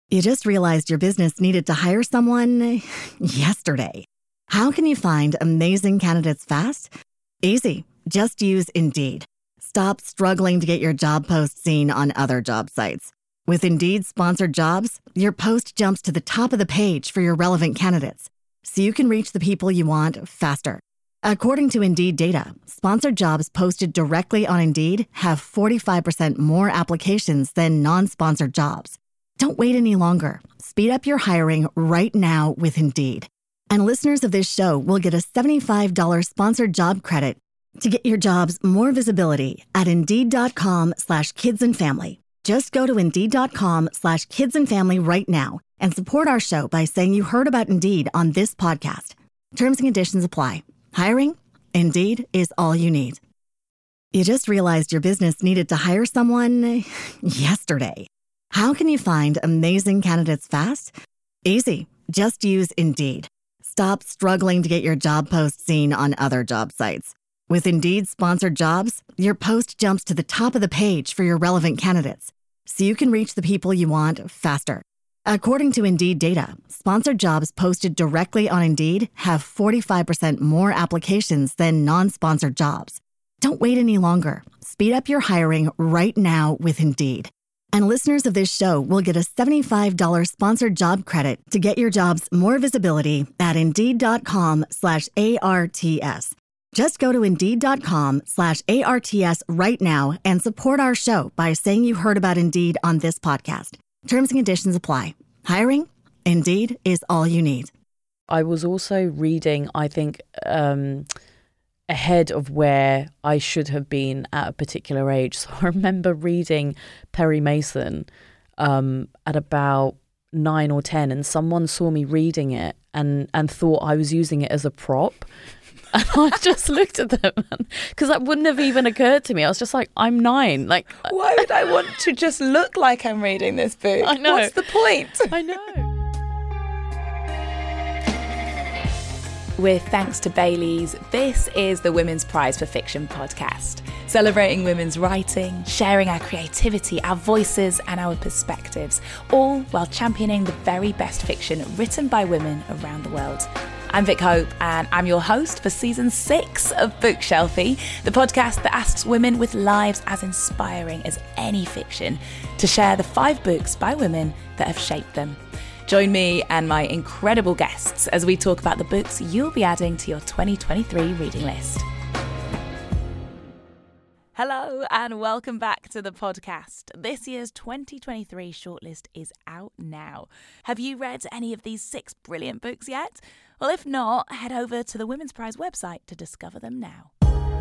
You just realized your business needed to hire someone yesterday. How can you find amazing candidates fast? Easy. Just use Indeed. Stop struggling to get your job post seen on other job sites. With Indeed sponsored jobs, your post jumps to the top of the page for your relevant candidates, so you can reach the people you want faster. According to Indeed data, sponsored jobs posted directly on Indeed have 45% more applications than non-sponsored jobs. Don't wait any longer. Speed up your hiring right now with Indeed. And listeners of this show will get a $75 sponsored job credit to get your jobs more visibility at Indeed.com/kidsandfamily. Just go to Indeed.com/kidsandfamily right now and support our show by saying you heard about Indeed on this podcast. Terms and conditions apply. Hiring? Indeed is all you need. You just realized your business needed to hire someone yesterday. How can you find amazing candidates fast? Easy. Just use Indeed. Stop struggling to get your job post seen on other job sites. With Indeed sponsored jobs, your post jumps to the top of the page for your relevant candidates, so you can reach the people you want faster. According to Indeed data, sponsored jobs posted directly on Indeed have 45% more applications than non-sponsored jobs. Don't wait any longer. Speed up your hiring right now with Indeed. And listeners of this show will get a $75 sponsored job credit to get your jobs more visibility at Indeed.com/ARTS. Just go to Indeed.com/ARTS right now and support our show by saying you heard about Indeed on this podcast. Terms and conditions apply. Hiring? Indeed is all you need. I was also reading, I think, ahead of where I should have been at a particular age. So I remember reading Perry Mason at about 9 or 10, and someone saw me reading it and thought I was using it as a prop. And I just looked at them because that wouldn't have even occurred to me. I was just like, I'm 9. Like, why would I want to just look like I'm reading this book? I know. What's the point? I know. With thanks to Baileys, this is the Women's Prize for Fiction podcast, celebrating women's writing, sharing our creativity, our voices and our perspectives, all while championing the very best fiction written by women around the world. I'm Vic Hope, and I'm your host for season 6 of Bookshelfie, the podcast that asks women with lives as inspiring as any fiction to share the 5 books by women that have shaped them. Join me and my incredible guests as we talk about the books you'll be adding to your 2023 reading list. Hello and welcome back to the podcast. This year's 2023 shortlist is out now. Have you read any of these 6 brilliant books yet? Well, if not, head over to the Women's Prize website to discover them now.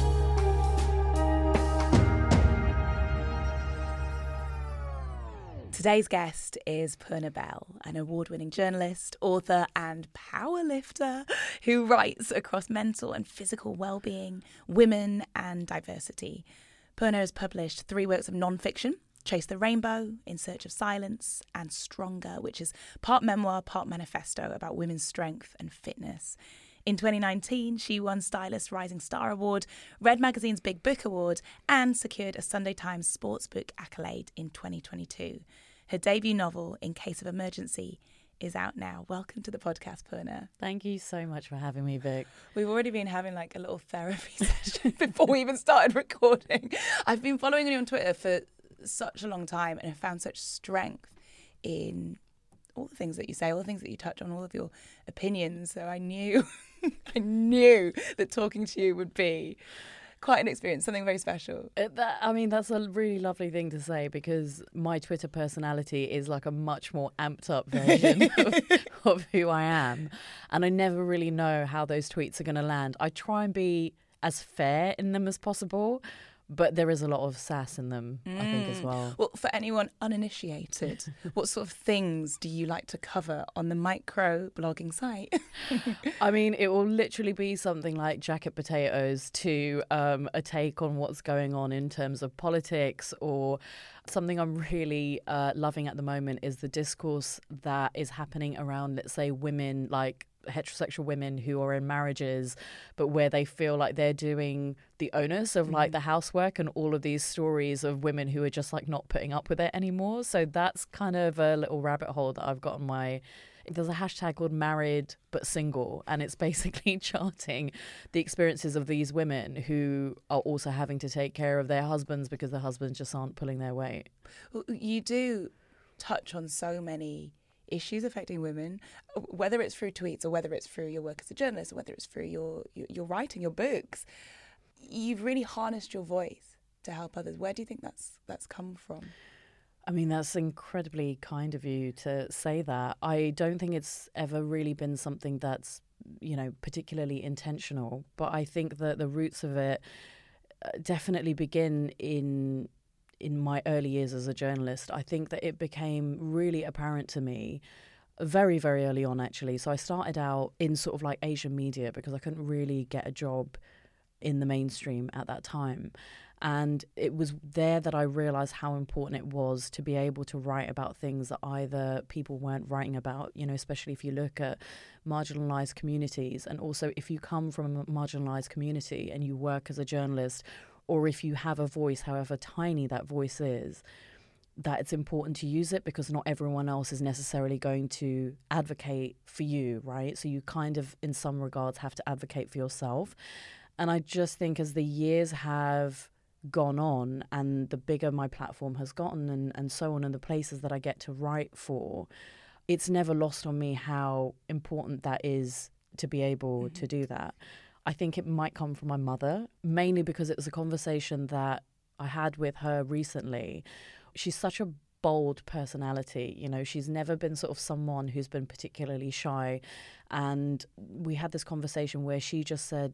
Today's guest is Poorna Bell, an award-winning journalist, author and powerlifter who writes across mental and physical well-being, women and diversity. Poorna has published 3 works of non-fiction: Chase the Rainbow, In Search of Silence, and Stronger, which is part memoir, part manifesto about women's strength and fitness. In 2019, she won Stylist Rising Star Award, Red Magazine's Big Book Award, and secured a Sunday Times Sports Book accolade in 2022. Her debut novel, In Case of Emergency, is out now. Welcome to the podcast, Poorna. Thank you so much for having me, Vic. We've already been having like a little therapy session before we even started recording. I've been following you on Twitter for such a long time and have found such strength in all the things that you say, all the things that you touch on, all of your opinions. So I knew that talking to you would be quite an experience, something very special. That's a really lovely thing to say, because my Twitter personality is like a much more amped up version of who I am. And I never really know how those tweets are going to land. I try and be as fair in them as possible, but there is a lot of sass in them, I think, as well. Well, for anyone uninitiated, what sort of things do you like to cover on the micro blogging site? I mean, it will literally be something like jacket potatoes to a take on what's going on in terms of politics, or something I'm really loving at the moment is the discourse that is happening around, let's say, women, like heterosexual women who are in marriages, but where they feel like they're doing the onus of like the housework, and all of these stories of women who are just like not putting up with it anymore. So that's kind of a little rabbit hole that I've got on my... There's a hashtag called Married But Single, and it's basically charting the experiences of these women who are also having to take care of their husbands because their husbands just aren't pulling their weight. You do touch on so many issues affecting women, whether it's through tweets or whether it's through your work as a journalist or whether it's through your writing, your books. You've really harnessed your voice to help others. Where do you think that's come from? I mean, that's incredibly kind of you to say that. I don't think it's ever really been something that's, you know, particularly intentional. But I think that the roots of it definitely begin in my early years as a journalist. I think that it became really apparent to me very, very early on, actually. So I started out in sort of like Asian media because I couldn't really get a job in the mainstream at that time. And it was there that I realized how important it was to be able to write about things that either people weren't writing about, you know, especially if you look at marginalized communities. And also if you come from a marginalized community and you work as a journalist, or if you have a voice, however tiny that voice is, that it's important to use it because not everyone else is necessarily going to advocate for you, right? So you kind of, in some regards, have to advocate for yourself. And I just think as the years have gone on and the bigger my platform has gotten and so on, and the places that I get to write for, it's never lost on me how important that is to be able to do that. I think it might come from my mother, mainly because it was a conversation that I had with her recently. She's such a bold personality, you know, she's never been sort of someone who's been particularly shy. And we had this conversation where she just said,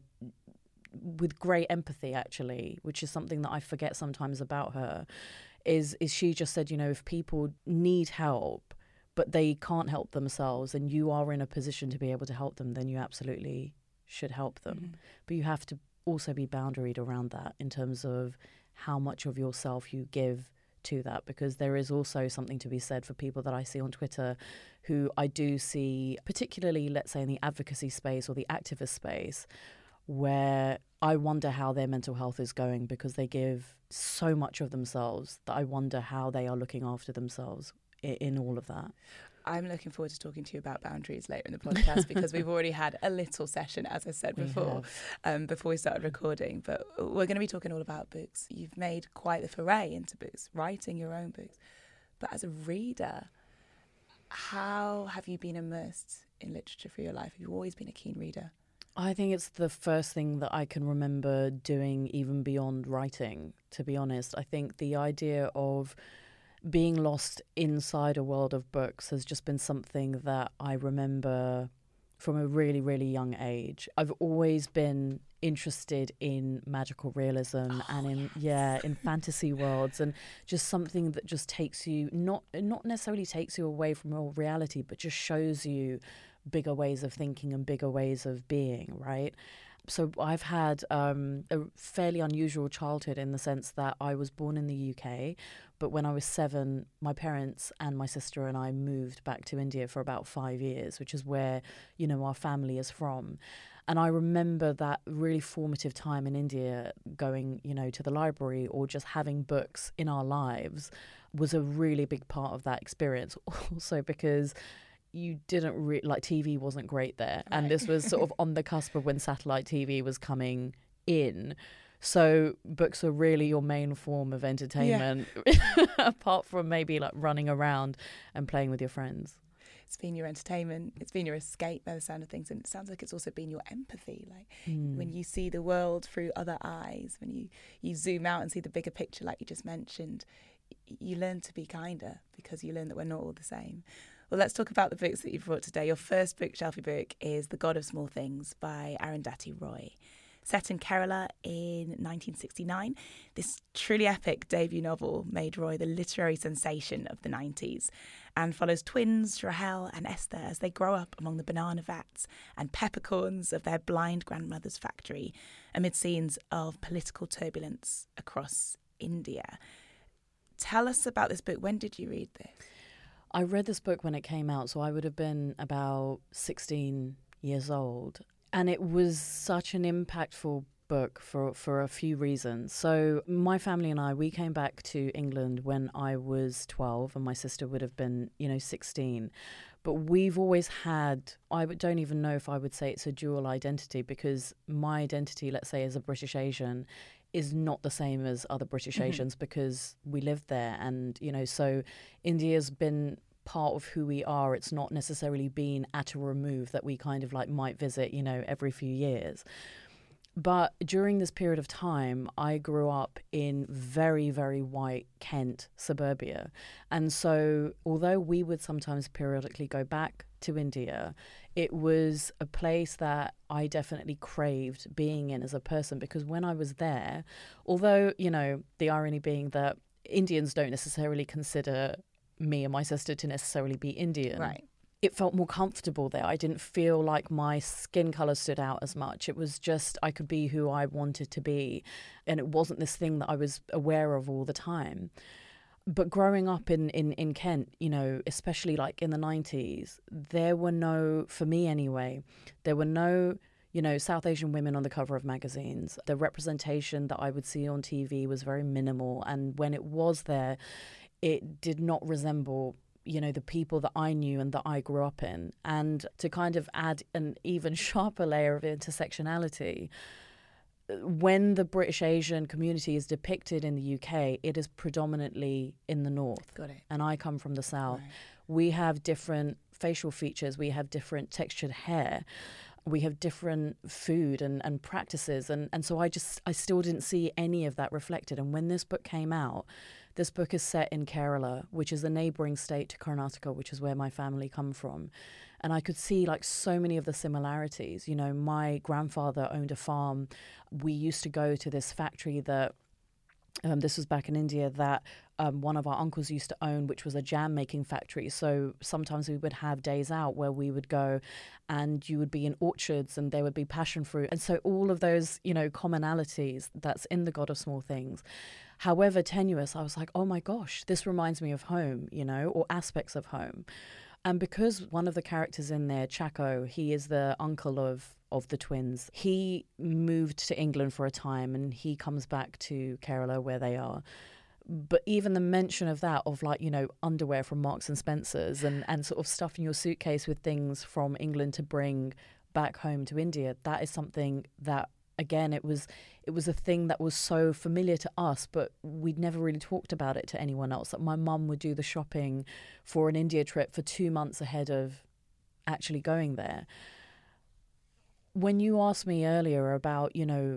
with great empathy actually, which is something that I forget sometimes about her, is she just said, you know, if people need help but they can't help themselves and you are in a position to be able to help them, then you absolutely should help them. But you have to also be boundaried around that in terms of how much of yourself you give to that, because there is also something to be said for people that I see on Twitter who I do see, particularly let's say in the advocacy space or the activist space, where I wonder how their mental health is going because they give so much of themselves that I wonder how they are looking after themselves in all of that. I'm looking forward to talking to you about boundaries later in the podcast because we've already had a little session, as I said before, before we started recording. But we're going to be talking all about books. You've made quite the foray into books, writing your own books. But as a reader, how have you been immersed in literature for your life? Have you always been a keen reader? I think it's the first thing that I can remember doing even beyond writing, to be honest. I think the idea of being lost inside a world of books has just been something that I remember from a really, really young age. I've always been interested in magical realism in fantasy worlds, and just something that just takes you, not necessarily takes you away from real reality, but just shows you bigger ways of thinking and bigger ways of being, right? So I've had a fairly unusual childhood in the sense that I was born in the UK, but when I was 7, my parents and my sister and I moved back to India for about 5 years, which is where, you know, our family is from. And I remember that really formative time in India, going, you know, to the library or just having books in our lives was a really big part of that experience. Also because you didn't like TV wasn't great there. Right. And this was sort of on the cusp of when satellite TV was coming in. So books are really your main form of entertainment, apart from maybe like running around and playing with your friends. It's been your entertainment, it's been your escape by the sound of things, and it sounds like it's also been your empathy, like when you see the world through other eyes, when you zoom out and see the bigger picture like you just mentioned, you learn to be kinder because you learn that we're not all the same. Well, let's talk about the books that you've brought today. Your first bookshelfie book is The God of Small Things by Arundhati Roy. Set in Kerala in 1969, this truly epic debut novel made Roy the literary sensation of the 90s and follows twins Rahel and Esther as they grow up among the banana vats and peppercorns of their blind grandmother's factory amid scenes of political turbulence across India. Tell us about this book. When did you read this? I read this book when it came out, so I would have been about 16 years old. And it was such an impactful book for a few reasons. So my family and I, we came back to England when I was 12 and my sister would have been, 16. But we've always had, don't even know if I would say it's a dual identity, because my identity, let's say as a British Asian, is not the same as other British Asians because we lived there. And, so India's been part of who we are. It's not necessarily been at a remove that we kind of like might visit, every few years. But during this period of time, I grew up in very, very white Kent suburbia. And so although we would sometimes periodically go back to India, it was a place that I definitely craved being in as a person, because when I was there, although, the irony being that Indians don't necessarily consider me and my sister to necessarily be Indian. Right. It felt more comfortable there. I didn't feel like my skin colour stood out as much. It was just I could be who I wanted to be. And it wasn't this thing that I was aware of all the time. But growing up in Kent, especially like in the 90s, there were no, for me anyway, there were no, South Asian women on the cover of magazines. The representation that I would see on TV was very minimal. And when it was there, it did not resemble the people that I knew and that I grew up in. And to kind of add an even sharper layer of intersectionality, when the British Asian community is depicted in the UK, it is predominantly in the north. Got it. And I come from the south. Right. We have different facial features. We have different textured hair. We have different food and practices. And so I still didn't see any of that reflected. And when this book came out, this book is set in Kerala, which is a neighbouring state to Karnataka, which is where my family come from. And I could see like so many of the similarities. My grandfather owned a farm. We used to go to this factory that this was back in India, that one of our uncles used to own, which was a jam making factory. So sometimes we would have days out where we would go and you would be in orchards and there would be passion fruit. And so all of those, commonalities that's in The God of Small Things, however tenuous, I was like, oh my gosh, this reminds me of home, or aspects of home. And because one of the characters in there, Chaco, he is the uncle of the twins. He moved to England for a time and he comes back to Kerala where they are. But even the mention of that, of like, underwear from Marks and Spencer's and sort of stuffing your suitcase with things from England to bring back home to India, that is something that, again, it was a thing that was so familiar to us, but we'd never really talked about it to anyone else. Like my mum would do the shopping for an India trip for 2 months ahead of actually going there. When you asked me earlier about,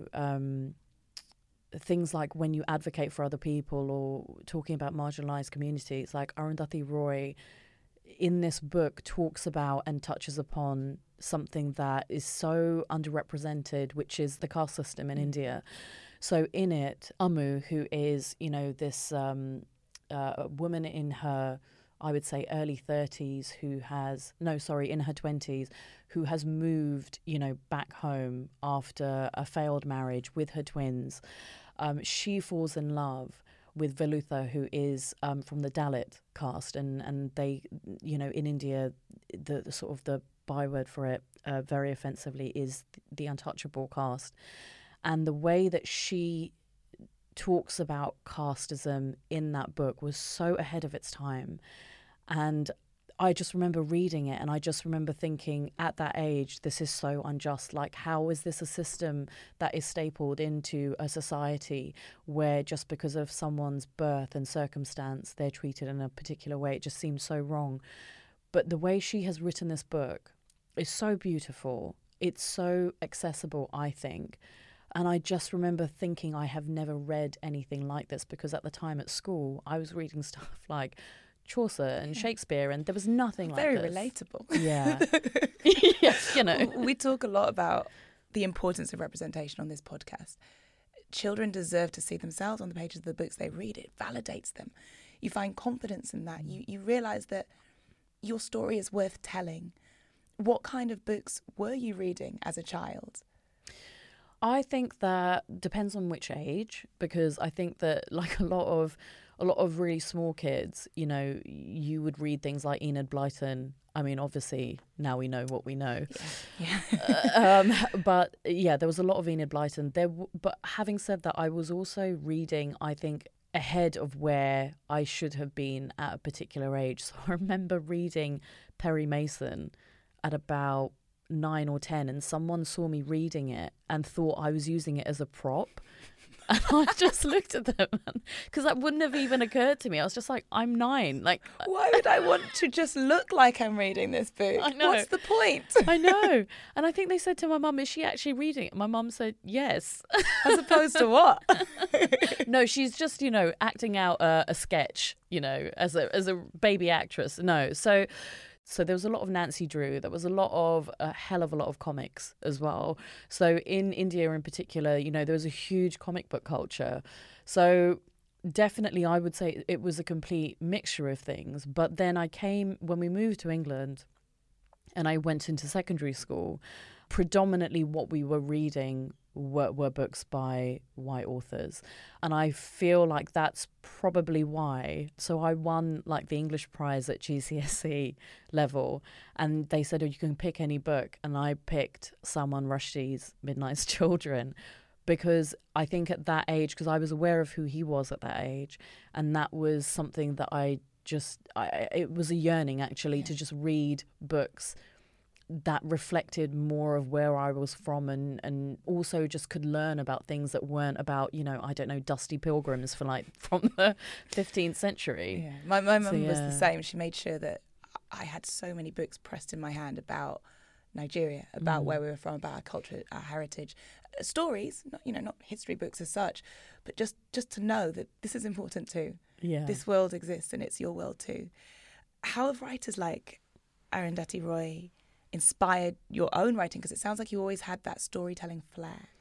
things like when you advocate for other people or talking about marginalized communities, like Arundhati Roy in this book talks about and touches upon something that is so underrepresented, which is the caste system in India. So in it, Amu, who is, this woman in her, I would say early 30s in her 20s, who has moved, back home after a failed marriage with her twins. She falls in love with Velutha, who is from the Dalit caste. And they, in India, the sort of the byword for it, very offensively, is the untouchable caste. And the way that she talks about casteism in that book was so ahead of its time. And I just remember reading it and I just remember thinking at that age, this is so unjust. Like, how is this a system that is stapled into a society where just because of someone's birth and circumstance, they're treated in a particular way? It just seems so wrong. But the way she has written this book is so beautiful. It's so accessible, I think. And I just remember thinking I have never read anything like this, because at the time at school, I was reading stuff like Chaucer and Shakespeare, and there was nothing like Very this. relatable. Yeah. Yes, We talk a lot about the importance of representation on this podcast. Children deserve to see themselves on the pages of the books they read. It validates them. You find confidence in that. You realise that your story is worth telling. What kind of books were you reading as a child? I think that depends on which age, because I think that like a lot a lot of really small kids, you know, you would read things like Enid Blyton. I mean, obviously, now we know what we know. Yeah. But yeah, there was a lot of Enid Blyton. But having said that, I was also reading, I think, ahead of where I should have been at a particular age. So I remember reading Perry Mason at about 9 or 10, and someone saw me reading it and thought I was using it as a prop. And I just looked at them because that wouldn't have even occurred to me. I was just like, I'm 9. Like, Why would I want to just look like I'm reading this book? I know. What's the point? I know. And I think they said to my mum, is she actually reading it? My mum said, yes. As opposed to what? No, she's just, you know, acting out a sketch, you know, as a baby actress. No. So there was a lot of Nancy Drew. There was a hell of a lot of comics as well. So in India in particular, you know, there was a huge comic book culture. So definitely I would say it was a complete mixture of things. But then when we moved to England and I went into secondary school, predominantly what we were reading were books by white authors. And I feel like that's probably why. So I won like the English prize at GCSE level, and they said, oh, you can pick any book. And I picked Salman Rushdie's Midnight's Children, because I think at that age, because I was aware of who he was at that age, and that was something that it was a yearning actually to just read books that reflected more of where I was from, and also just could learn about things that weren't about, you know, I don't know, dusty pilgrims from the 15th century. Yeah. My mum was the same. She made sure that I had so many books pressed in my hand about Nigeria, about where we were from, about our culture, our heritage, stories, not history books as such, but just to know that this is important too. Yeah. This world exists and it's your world too. How have writers like Arundhati Roy inspired your own writing? Because it sounds like you always had that storytelling flair.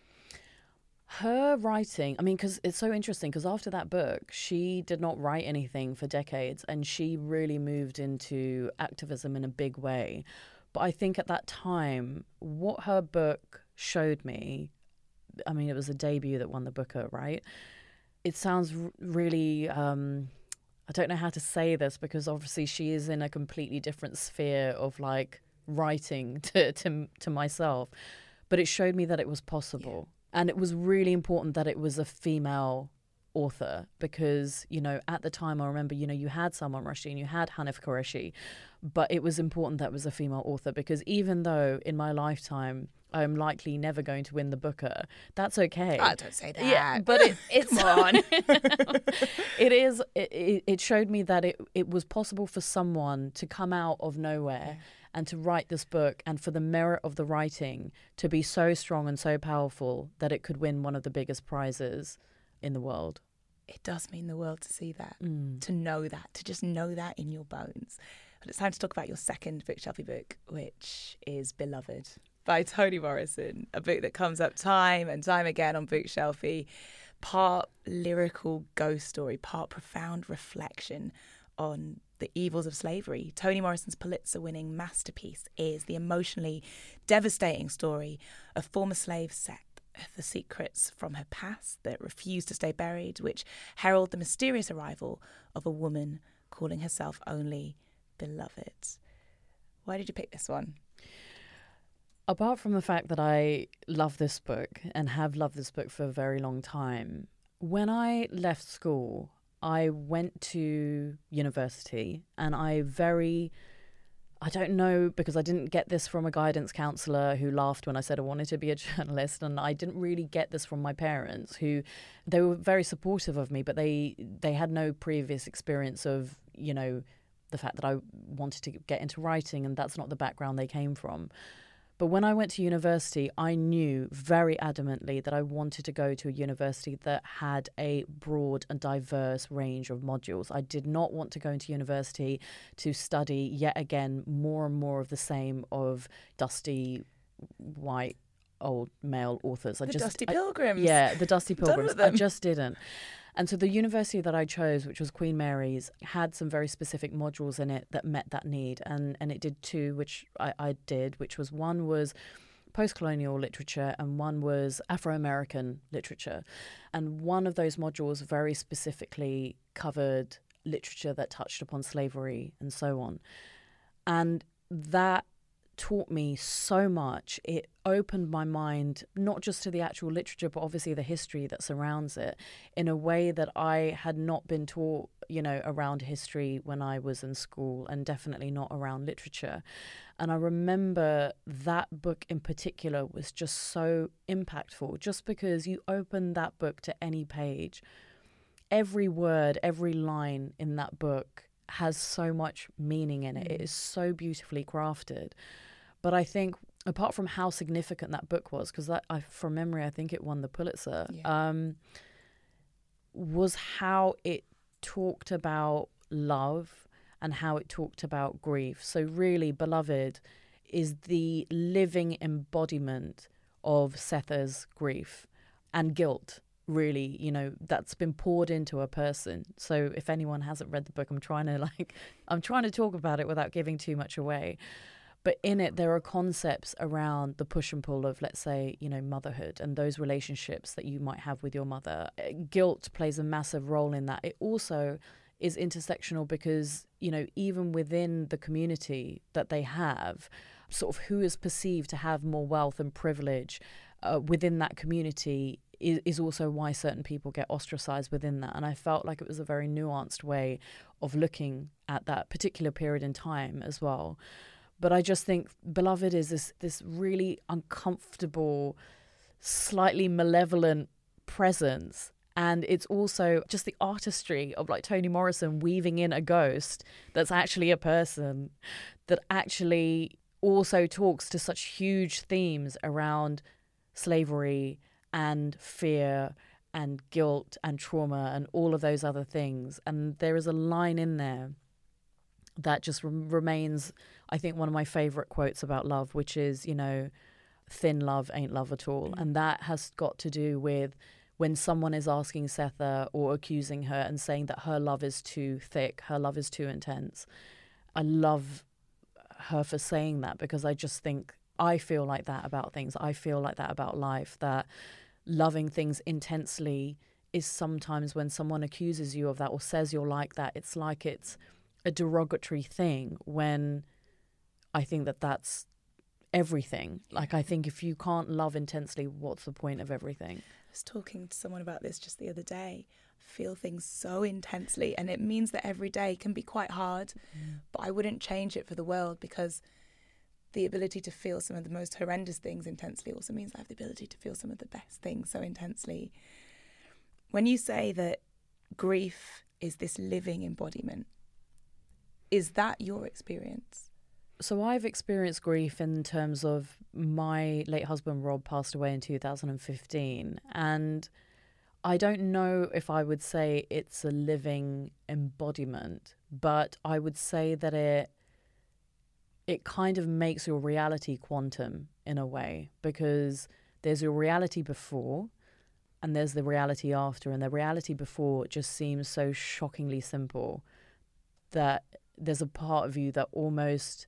Her writing, I mean, because it's so interesting, because after that book, she did not write anything for decades, and she really moved into activism in a big way. But I think at that time, what her book showed me, I mean, it was a debut that won the Booker, right? It sounds really, I don't know how to say this, because obviously she is in a completely different sphere of like writing to myself, but it showed me that it was possible. And it was really important that it was a female author, because, you know, at the time I remember, you know, you had Salman Rushdie and you had Hanif Qureshi, but it was important that it was a female author, because even though in my lifetime I'm likely never going to win the Booker, that's okay. I don't say that. Yeah, but it's Come on. It showed me that it was possible for someone to come out of nowhere and to write this book, and for the merit of the writing to be so strong and so powerful that it could win one of the biggest prizes in the world. It does mean the world to see that, to know that, to just know that in your bones. But it's time to talk about your second bookshelfie book, which is Beloved by Toni Morrison, a book that comes up time and time again on Bookshelfie, part lyrical ghost story, part profound reflection on the evils of slavery. Toni Morrison's Pulitzer-winning masterpiece is the emotionally devastating story of former slave Seth, the secrets from her past that refuse to stay buried, which herald the mysterious arrival of a woman calling herself only Beloved. Why did you pick this one? Apart from the fact that I love this book and have loved this book for a very long time, when I left school, I went to university, and I don't know, because I didn't get this from a guidance counsellor who laughed when I said I wanted to be a journalist, and I didn't really get this from my parents, who they were very supportive of me, but they had no previous experience of, you know, the fact that I wanted to get into writing, and that's not the background they came from. But when I went to university, I knew very adamantly that I wanted to go to a university that had a broad and diverse range of modules. I did not want to go into university to study yet again more and more of the same of dusty white old male authors. Dusty Pilgrims. The Dusty Done Pilgrims. with them. I just didn't. And so the university that I chose, which was Queen Mary's, had some very specific modules in it that met that need. And it did two, which I did, which was one was post-colonial literature and one was Afro-American literature. And one of those modules very specifically covered literature that touched upon slavery and so on. And that taught me so much. It opened my mind, not just to the actual literature, but obviously the history that surrounds it in a way that I had not been taught, around history when I was in school, and definitely not around literature. And I remember that book in particular was just so impactful, just because you open that book to any page, every word, every line in that book has so much meaning in it. It is so beautifully crafted. But I think, apart from how significant that book was, because from memory, I think it won the Pulitzer, was how it talked about love and how it talked about grief. So really, Beloved is the living embodiment of Setha's grief and guilt. Really, that's been poured into a person. So if anyone hasn't read the book, I'm trying to talk about it without giving too much away. But in it, there are concepts around the push and pull of, let's say, motherhood and those relationships that you might have with your mother. Guilt plays a massive role in that. It also is intersectional because, even within the community that they have, sort of who is perceived to have more wealth and privilege within that community is also why certain people get ostracized within that. And I felt like it was a very nuanced way of looking at that particular period in time as well. But I just think Beloved is this really uncomfortable, slightly malevolent presence. And it's also just the artistry of like Toni Morrison weaving in a ghost that's actually a person, that actually also talks to such huge themes around slavery and fear and guilt and trauma and all of those other things. And there is a line in there that just remains, I think, one of my favorite quotes about love, which is, thin love ain't love at all. And that has got to do with when someone is asking Setha or accusing her and saying that her love is too thick, her love is too intense. I love her for saying that, because I just think I feel like that about things. I feel like that about life, that loving things intensely is sometimes, when someone accuses you of that or says you're like that, it's like it's a derogatory thing, when I think that that's everything. Like, I think if you can't love intensely, what's the point of everything? I was talking to someone about this just the other day. Feel things so intensely, and it means that every day can be quite hard, but I wouldn't change it for the world, because the ability to feel some of the most horrendous things intensely also means I have the ability to feel some of the best things so intensely. When you say that grief is this living embodiment, is that your experience? So I've experienced grief in terms of my late husband, Rob, passed away in 2015. And I don't know if I would say it's a living embodiment, but I would say that it kind of makes your reality quantum in a way, because there's your reality before and there's the reality after. And the reality before just seems so shockingly simple that there's a part of you that almost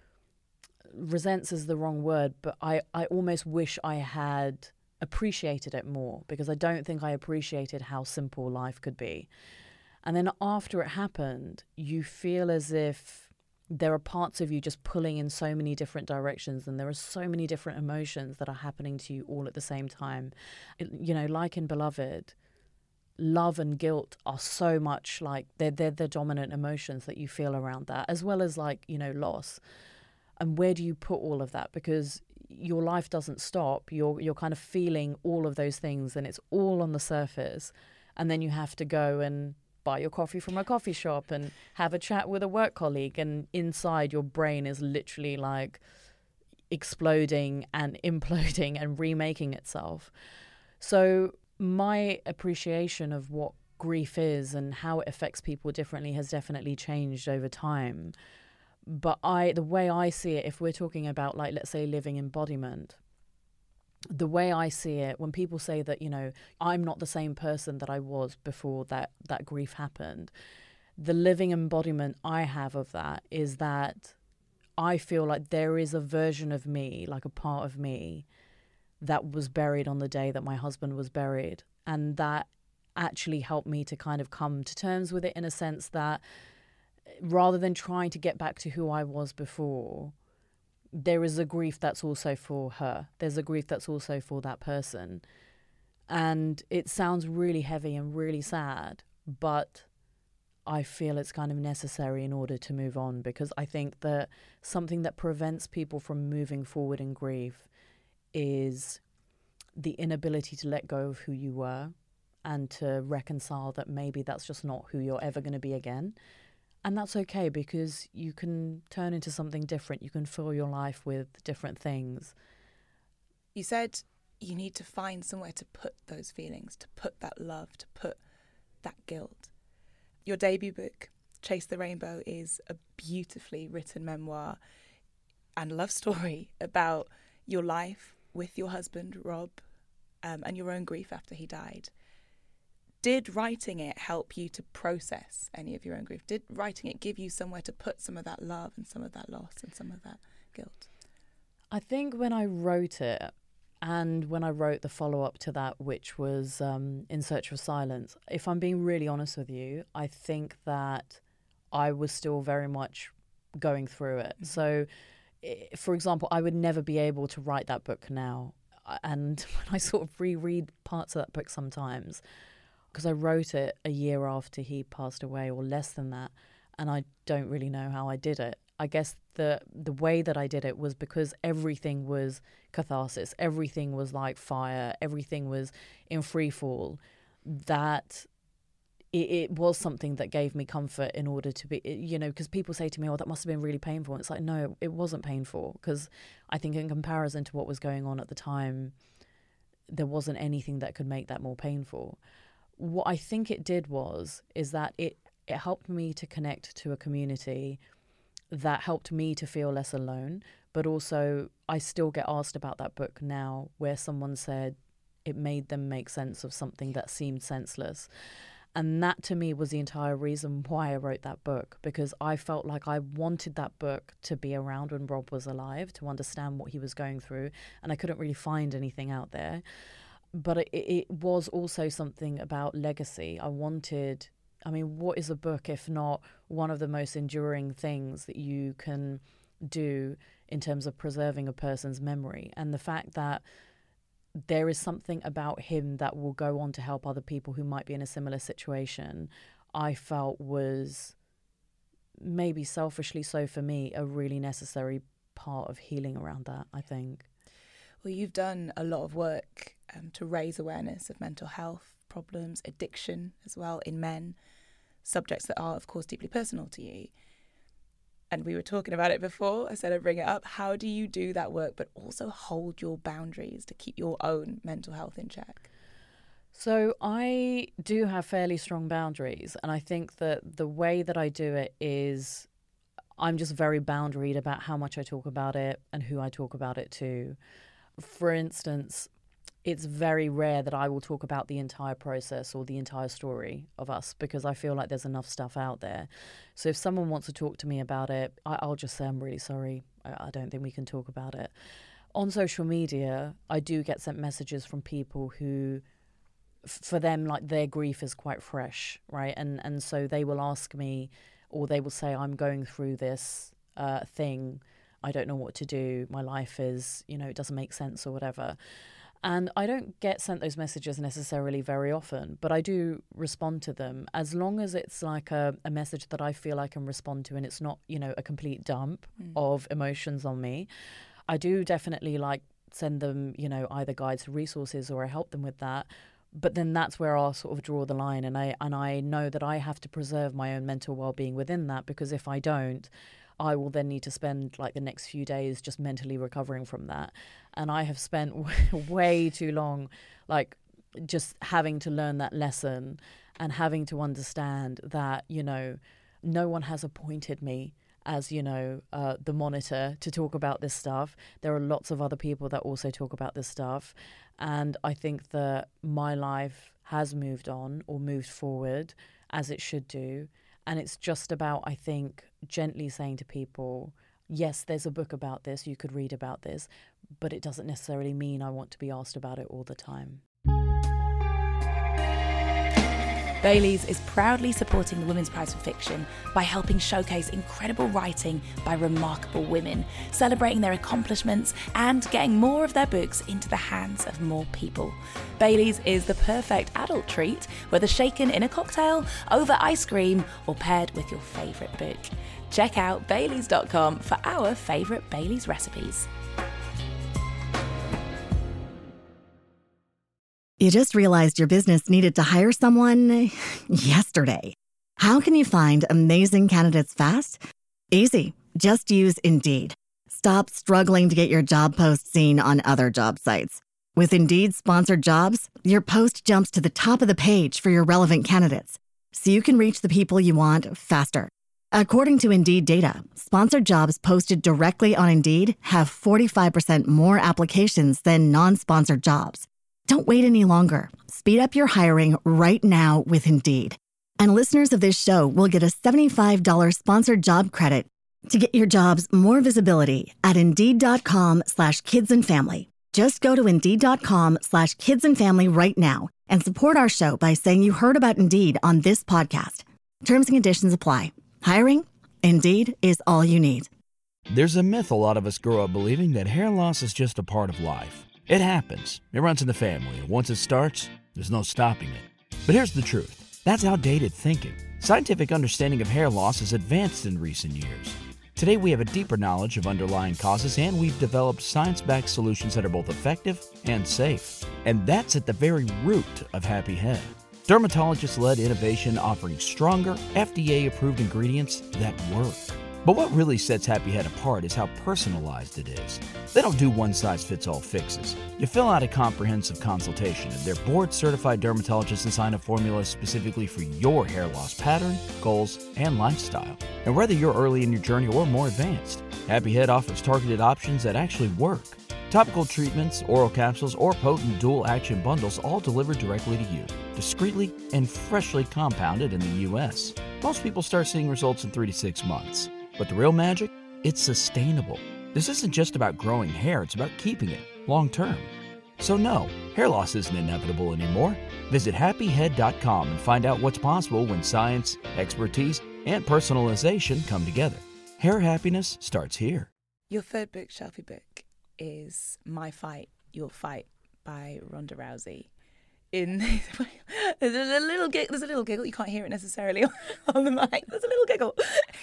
resents is the wrong word, but I almost wish I had appreciated it more, because I don't think I appreciated how simple life could be. And then after it happened, you feel as if there are parts of you just pulling in so many different directions, and there are so many different emotions that are happening to you all at the same time. Like in Beloved, love and guilt are so much like they're the dominant emotions that you feel around that, as well as loss. And where do you put all of that? Because your life doesn't stop. You're kind of feeling all of those things, and it's all on the surface. And then you have to go and buy your coffee from a coffee shop and have a chat with a work colleague, and inside your brain is literally like exploding and imploding and remaking itself. So my appreciation of what grief is and how it affects people differently has definitely changed over time. But the way I see it, if we're talking about, like, let's say living embodiment, the way I see it, when people say that, I'm not the same person that I was before that grief happened, the living embodiment I have of that is that I feel like there is a version of me, like a part of me, that was buried on the day that my husband was buried. And that actually helped me to kind of come to terms with it, in a sense that rather than trying to get back to who I was before, there is a grief that's also for her. There's a grief that's also for that person. And it sounds really heavy and really sad, but I feel it's kind of necessary in order to move on, because I think that something that prevents people from moving forward in grief is the inability to let go of who you were and to reconcile that maybe that's just not who you're ever going to be again. And that's okay, because you can turn into something different. You can fill your life with different things. You said you need to find somewhere to put those feelings, to put that love, to put that guilt. Your debut book, Chase the Rainbow, is a beautifully written memoir and love story about your life with your husband, Rob, and your own grief after he died. Did writing it help you to process any of your own grief? Did writing it give you somewhere to put some of that love and some of that loss and some of that guilt? I think when I wrote it, and when I wrote the follow-up to that, which was In Search of Silence, if I'm being really honest with you, I think that I was still very much going through it. Mm-hmm. So, for example, I would never be able to write that book now. And when I sort of reread parts of that book sometimes, because I wrote it a year after he passed away, or less than that, and I don't really know how I did it. I guess the way that I did it was because everything was catharsis, everything was like fire, everything was in free fall, that it was something that gave me comfort in order to be, because people say to me, oh, that must have been really painful. And it's like, no, it wasn't painful, because I think in comparison to what was going on at the time, there wasn't anything that could make that more painful. What I think it did is that it helped me to connect to a community that helped me to feel less alone. But also, I still get asked about that book now, where someone said it made them make sense of something that seemed senseless. And that to me was the entire reason why I wrote that book, because I felt like I wanted that book to be around when Rob was alive, to understand what he was going through. And I couldn't really find anything out there. But it was also something about legacy. What is a book if not one of the most enduring things that you can do in terms of preserving a person's memory? And the fact that there is something about him that will go on to help other people who might be in a similar situation, I felt was, maybe selfishly so for me, a really necessary part of healing around that, I think. Well, you've done a lot of work to raise awareness of mental health problems, addiction as well in men, subjects that are, of course, deeply personal to you. And we were talking about it before. I said I'd bring it up. How do you do that work, but also hold your boundaries to keep your own mental health in check? So I do have fairly strong boundaries. And I think that the way that I do it is I'm just very boundaried about how much I talk about it and who I talk about it to. For instance, it's very rare that I will talk about the entire process or the entire story of us, because I feel like there's enough stuff out there. So if someone wants to talk to me about it, I'll just say, I'm really sorry. I don't think we can talk about it. On social media, I do get sent messages from people who, for them, like, their grief is quite fresh, right? And so they will ask me, or they will say, I'm going through this thing. I don't know what to do. My life is, it doesn't make sense or whatever. And I don't get sent those messages necessarily very often, but I do respond to them, as long as it's like a message that I feel I can respond to and it's not, a complete dump of emotions on me. I do definitely send them, either guides or resources, or I help them with that. But then that's where I'll sort of draw the line. And I know that I have to preserve my own mental well-being within that, because if I don't, I will then need to spend the next few days just mentally recovering from that. And I have spent way too long just having to learn that lesson and having to understand that, no one has appointed me as, the monitor to talk about this stuff. There are lots of other people that also talk about this stuff. And I think that my life has moved on, or moved forward, as it should do. And it's just about, I think, gently saying to people, yes, there's a book about this, you could read about this, but it doesn't necessarily mean I want to be asked about it all the time. Baileys is proudly supporting the Women's Prize for Fiction by helping showcase incredible writing by remarkable women, celebrating their accomplishments and getting more of their books into the hands of more people. Baileys is the perfect adult treat, whether shaken in a cocktail, over ice cream, or paired with your favourite book. Check out Baileys.com for our favourite Baileys recipes. You just realized your business needed to hire someone yesterday. How can you find amazing candidates fast? Easy. Just use Indeed. Stop struggling to get your job post seen on other job sites. With Indeed sponsored jobs, your post jumps to the top of the page for your relevant candidates, so you can reach the people you want faster. According to Indeed data, sponsored jobs posted directly on Indeed have 45% more applications than non-sponsored jobs. Don't wait any longer. Speed up your hiring right now with Indeed. And listeners of this show will get a $75 sponsored job credit to get your jobs more visibility at Indeed.com/kidsandfamily. Just go to Indeed.com/kidsandfamily right now and support our show by saying you heard about Indeed on this podcast. Terms and conditions apply. Hiring? Indeed is all you need. There's a myth a lot of us grow up believing that hair loss is just a part of life. It happens. It runs in the family, and once it starts, there's no stopping it. But here's the truth. That's outdated thinking. Scientific understanding of hair loss has advanced in recent years. Today, we have a deeper knowledge of underlying causes, and we've developed science-backed solutions that are both effective and safe. And that's at the very root of Happy Head. Dermatologist-led innovation offering stronger, FDA-approved ingredients that work. But what really sets Happy Head apart is how personalized it is. They don't do one-size-fits-all fixes. You fill out a comprehensive consultation, and their board-certified dermatologists assign a formula specifically for your hair loss pattern, goals, and lifestyle. And whether you're early in your journey or more advanced, Happy Head offers targeted options that actually work. Topical treatments, oral capsules, or potent dual-action bundles all delivered directly to you, discreetly and freshly compounded in the U.S. Most people start seeing results in 3 to 6 months. But the real magic? It's sustainable. This isn't just about growing hair, it's about keeping it long-term. So no, hair loss isn't inevitable anymore. Visit happyhead.com and find out what's possible when science, expertise, and personalization come together. Hair happiness starts here. Your third book, Shelfie book, is My Fight, Your Fight by Ronda Rousey. There's a little giggle. You can't hear it necessarily on the mic. There's a little giggle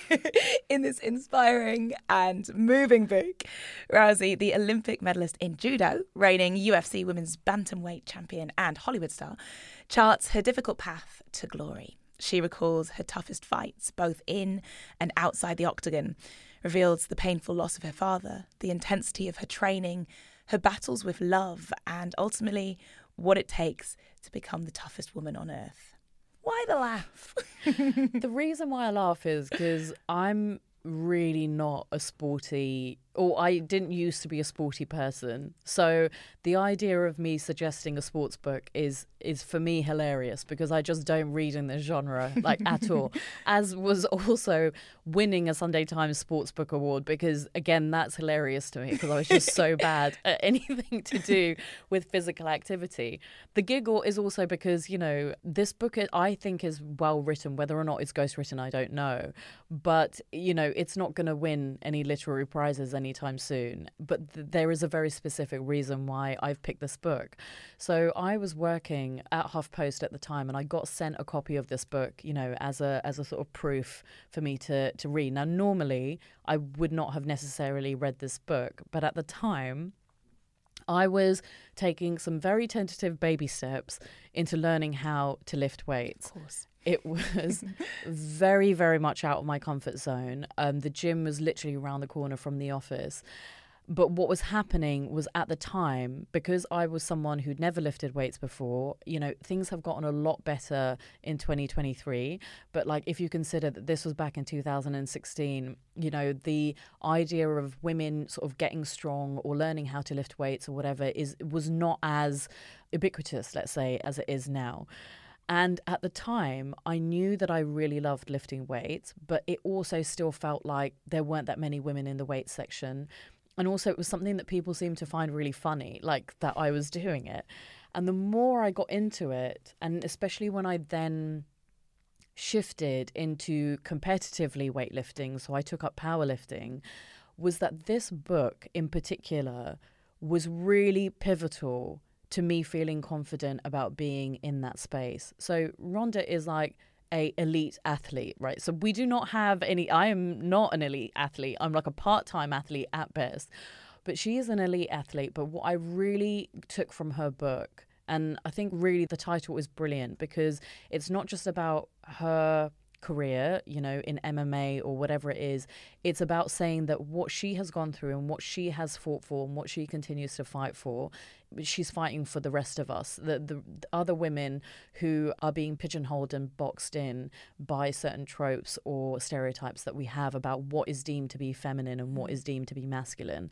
in this inspiring and moving book. Rousey, the Olympic medalist in judo, reigning UFC women's bantamweight champion and Hollywood star, charts her difficult path to glory. She recalls her toughest fights, both in and outside the octagon, reveals the painful loss of her father, the intensity of her training, her battles with love, and ultimately what it takes to become the toughest woman on earth. Why the laugh? The reason why I laugh is because I'm really not a sporty, or I didn't used to be a sporty person. So the idea of me suggesting a sports book is for me hilarious, because I just don't read in this genre like at all. As was also winning a Sunday Times Sports Book Award, because again, that's hilarious to me because I was just so bad at anything to do with physical activity. The giggle is also because, you know, this book I think is well written. Whether or not it's ghostwritten, I don't know. But, you know, it's not going to win any literary prizes anytime soon. But there is a very specific reason why I've picked this book. So I was working at HuffPost at the time, and I got sent a copy of this book, you know, as a sort of proof for me to read. Now, normally I would not have necessarily read this book, but at the time I was taking some very tentative baby steps into learning how to lift weights. Of course. It was very, very much out of my comfort zone. The gym was literally around the corner from the office. But what was happening was, at the time, because I was someone who'd never lifted weights before, you know, things have gotten a lot better in 2023. But like, if you consider that this was back in 2016, you know, the idea of women sort of getting strong or learning how to lift weights or whatever was not as ubiquitous, let's say, as it is now. And at the time, I knew that I really loved lifting weights, but it also still felt like there weren't that many women in the weights section. And also it was something that people seemed to find really funny, like that I was doing it. And the more I got into it, and especially when I then shifted into competitively weightlifting, so I took up powerlifting, was that this book in particular was really pivotal to me feeling confident about being in that space. So Rhonda is like a elite athlete, right? So we do not have any, I am not an elite athlete. I'm like a part-time athlete at best, but she is an elite athlete. But what I really took from her book, and I think really the title is brilliant because it's not just about her career, you know, in MMA or whatever it is. It's about saying that what she has gone through and what she has fought for and what she continues to fight for, she's fighting for the rest of us, the other women who are being pigeonholed and boxed in by certain tropes or stereotypes that we have about what is deemed to be feminine and what is deemed to be masculine.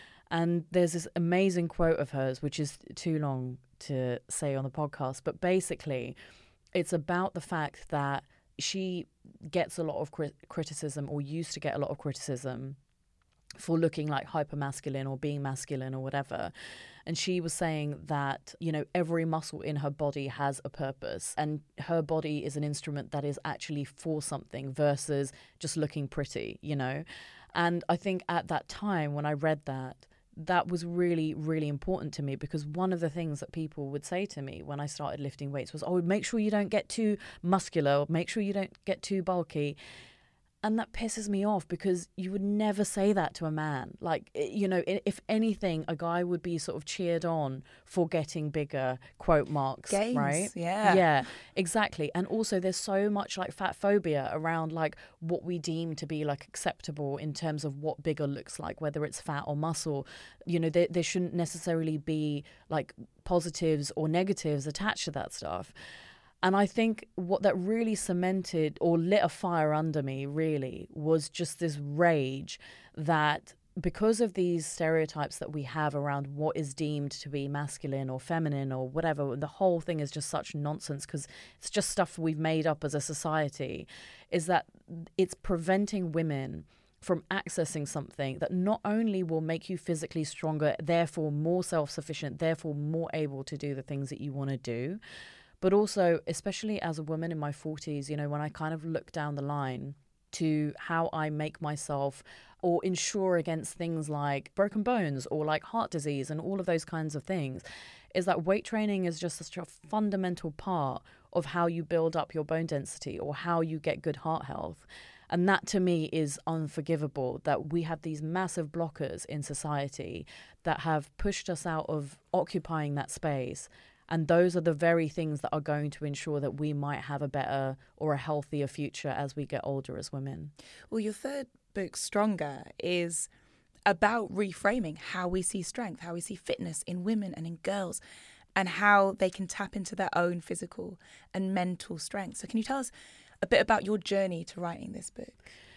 And there's this amazing quote of hers, which is too long to say on the podcast, but basically it's about the fact that she gets a lot of criticism, or used to get a lot of criticism, for looking like hypermasculine or being masculine or whatever. And she was saying that, you know, every muscle in her body has a purpose, and her body is an instrument that is actually for something versus just looking pretty, you know. And I think at that time when I read that, that was really, really important to me, because one of the things that people would say to me when I started lifting weights was, oh, make sure you don't get too muscular, or make sure you don't get too bulky. And that pisses me off, because you would never say that to a man. Like, you know, if anything, a guy would be sort of cheered on for getting bigger, quote marks, Gains, right? yeah. Yeah, exactly. And also there's so much like fat phobia around like what we deem to be like acceptable in terms of what bigger looks like, whether it's fat or muscle. You know, there shouldn't necessarily be like positives or negatives attached to that stuff. And I think what that really cemented or lit a fire under me really was just this rage that, because of these stereotypes that we have around what is deemed to be masculine or feminine or whatever, the whole thing is just such nonsense, because it's just stuff we've made up as a society, is that it's preventing women from accessing something that not only will make you physically stronger, therefore more self-sufficient, therefore more able to do the things that you want to do, but also, especially as a woman in my 40s, you know, when I kind of look down the line to how I make myself or insure against things like broken bones or like heart disease and all of those kinds of things, is that weight training is just such a fundamental part of how you build up your bone density or how you get good heart health. And that to me is unforgivable, that we have these massive blockers in society that have pushed us out of occupying that space. And those are the very things that are going to ensure that we might have a better or a healthier future as we get older as women. Well, your third book, Stronger, is about reframing how we see strength, how we see fitness in women and in girls, and how they can tap into their own physical and mental strength. So can you tell us a bit about your journey to writing this book?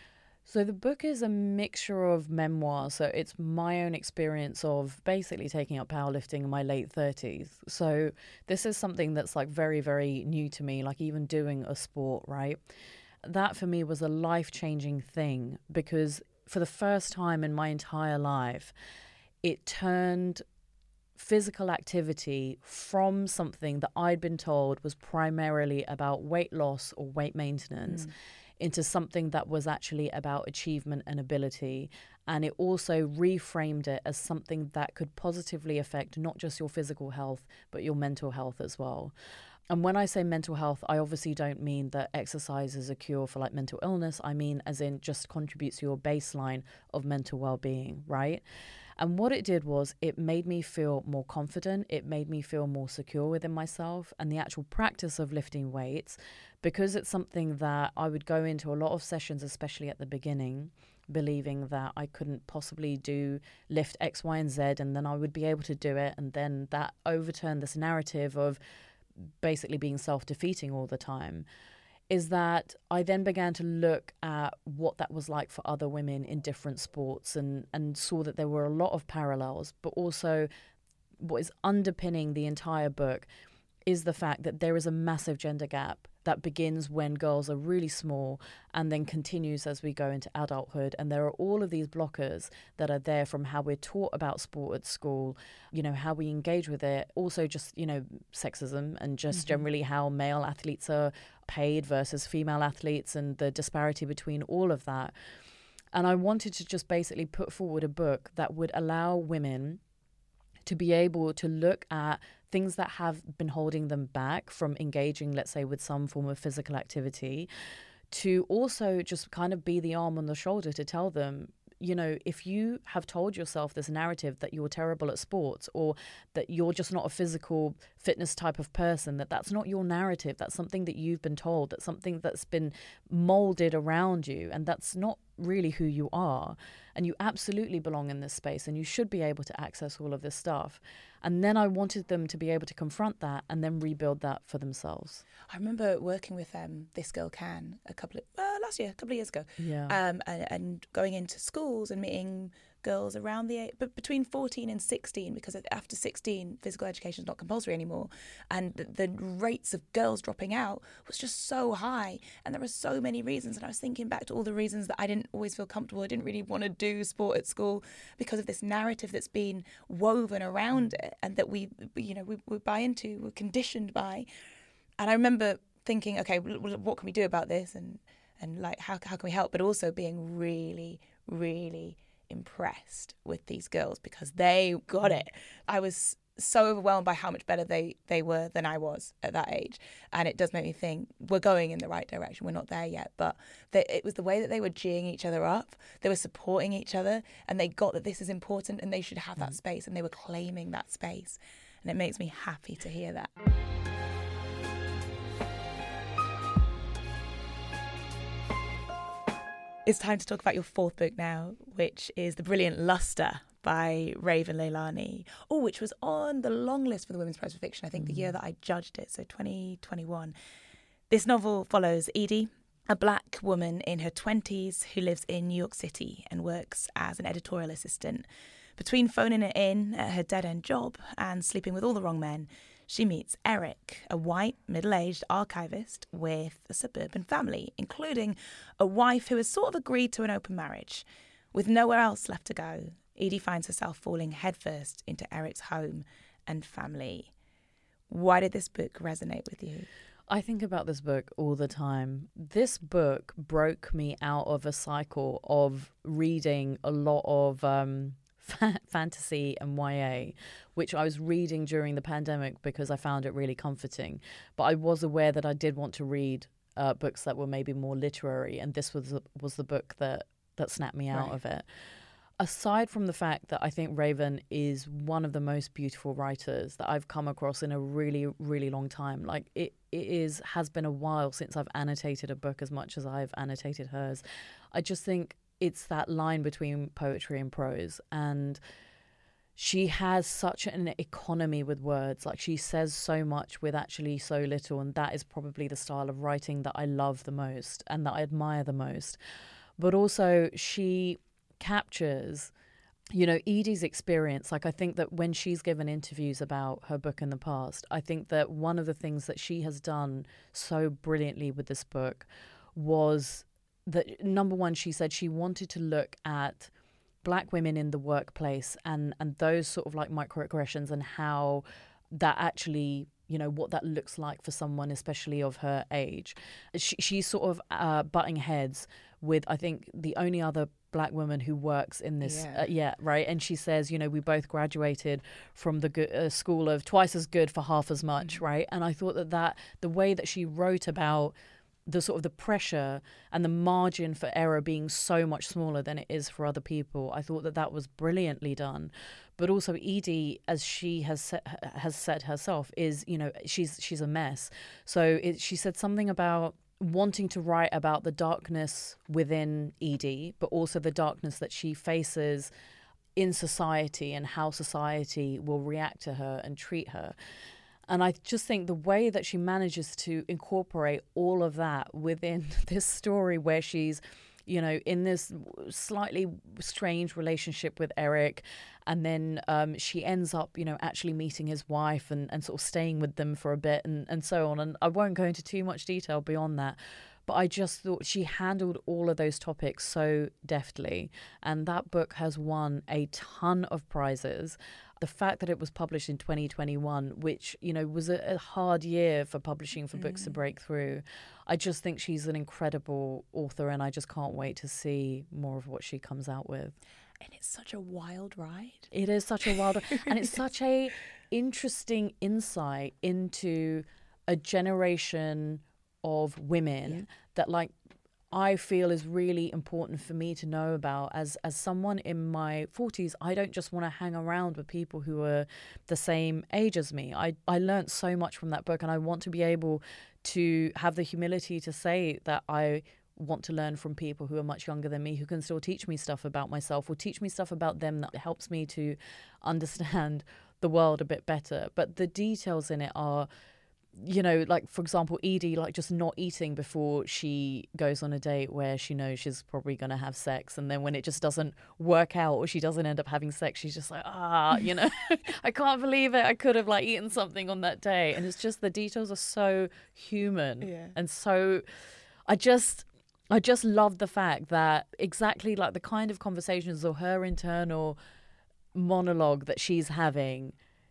So the book is a mixture of memoir. So it's my own experience of basically taking up powerlifting in my late 30s. So this is something that's like very, very new to me, like even doing a sport, right? That for me was a life-changing thing, because for the first time in my entire life, it turned physical activity from something that I'd been told was primarily about weight loss or weight maintenance into something that was actually about achievement and ability. And it also reframed it as something that could positively affect not just your physical health, but your mental health as well. And when I say mental health, I obviously don't mean that exercise is a cure for like mental illness. I mean as in just contributes to your baseline of mental well-being, right? And what it did was it made me feel more confident. It made me feel more secure within myself. And the actual practice of lifting weights, because it's something that I would go into a lot of sessions, especially at the beginning, believing that I couldn't possibly lift X, Y, and Z, and then I would be able to do it. And then that overturned this narrative of basically being self-defeating all the time, is that I then began to look at what that was like for other women in different sports and saw that there were a lot of parallels, but also what is underpinning the entire book is the fact that there is a massive gender gap that begins when girls are really small and then continues as we go into adulthood. And there are all of these blockers that are there from how we're taught about sport at school, you know, how we engage with it. Also just, you know, sexism and just generally how male athletes are paid versus female athletes and the disparity between all of that. And I wanted to just basically put forward a book that would allow women to be able to look at things that have been holding them back from engaging, let's say, with some form of physical activity, to also just kind of be the arm on the shoulder to tell them, you know, if you have told yourself this narrative that you're terrible at sports or that you're just not a physical fitness type of person, that's not your narrative. That's something that you've been told. That's something that's been molded around you. And that's not really who you are. And you absolutely belong in this space and you should be able to access all of this stuff. And then I wanted them to be able to confront that and then rebuild that for themselves. I remember working with This Girl Can a couple of years ago. Yeah. And going into schools and meeting girls around the age, but between 14 and 16, because after 16, physical education is not compulsory anymore. And the rates of girls dropping out was just so high. And there were so many reasons. And I was thinking back to all the reasons that I didn't always feel comfortable. I didn't really want to do sport at school because of this narrative that's been woven around it and that we buy into, we're conditioned by. And I remember thinking, okay, what can we do about this? And like, how can we help? But also being really, really impressed with these girls because they got it. I was so overwhelmed by how much better they were than I was at that age. And it does make me think we're going in the right direction. We're not there yet. But it was the way that they were geeing each other up. They were supporting each other and they got that this is important and they should have that space and they were claiming that space. And it makes me happy to hear that. It's time to talk about your fourth book now, which is The Brilliant Lustre by Raven Leilani, which was on the long list for the Women's Prize for Fiction, I think the year that I judged it, so 2021. This novel follows Edie, a black woman in her 20s who lives in New York City and works as an editorial assistant. Between phoning it in at her dead-end job and sleeping with all the wrong men, she meets Eric, a white, middle-aged archivist with a suburban family, including a wife who has sort of agreed to an open marriage. With nowhere else left to go, Edie finds herself falling headfirst into Eric's home and family. Why did this book resonate with you? I think about this book all the time. This book broke me out of a cycle of reading a lot of fantasy and YA, which I was reading during the pandemic because I found it really comforting. But I was aware that I did want to read books that were maybe more literary, and this was the book that snapped me out of it. Aside from the fact that I think Raven is one of the most beautiful writers that I've come across in a really, really long time. Like it has been a while since I've annotated a book as much as I've annotated hers. I just think it's that line between poetry and prose, and she has such an economy with words. Like she says so much with actually so little, and that is probably the style of writing that I love the most and that I admire the most. But also she captures, you know, Edie's experience. Like I think that when she's given interviews about her book in the past, I think that one of the things that she has done so brilliantly with this book was that, number one, she said she wanted to look at Black women in the workplace and those sort of like microaggressions and how that actually, you know, what that looks like for someone, especially of her age. She's sort of butting heads with, I think, the only other Black woman who works in this. Right. And she says, you know, we both graduated from the school of twice as good for half as much. Right. And I thought that the way that she wrote about the sort of the pressure and the margin for error being so much smaller than it is for other people, I thought that was brilliantly done. But also Edie, as she has said herself, is, you know, she's a mess. So she said something about wanting to write about the darkness within Edie, but also the darkness that she faces in society and how society will react to her and treat her. And I just think the way that she manages to incorporate all of that within this story where she's in this slightly strange relationship with Eric. And then she ends up, actually meeting his wife and sort of staying with them for a bit and so on. And I won't go into too much detail beyond that. But I just thought she handled all of those topics so deftly. And that book has won a ton of prizes. The fact that it was published in 2021, which, was a hard year for publishing for books to break through. I just think she's an incredible author, and I just can't wait to see more of what she comes out with. And it's such a wild ride. It is such a wild ride. And it's such a interesting insight into a generation of women that I feel is really important for me to know about. As someone in my 40s, I don't just want to hang around with people who are the same age as me. I learned so much from that book, and I want to be able to have the humility to say that I want to learn from people who are much younger than me, who can still teach me stuff about myself or teach me stuff about them that helps me to understand the world a bit better. But the details in it are, for example, Edie, just not eating before she goes on a date where she knows she's probably going to have sex. And then when it just doesn't work out or she doesn't end up having sex, she's just like, I can't believe it. I could have eaten something on that day. And it's just the details are so human. Yeah. And so I just love the fact that exactly the kind of conversations or her internal monologue that she's having,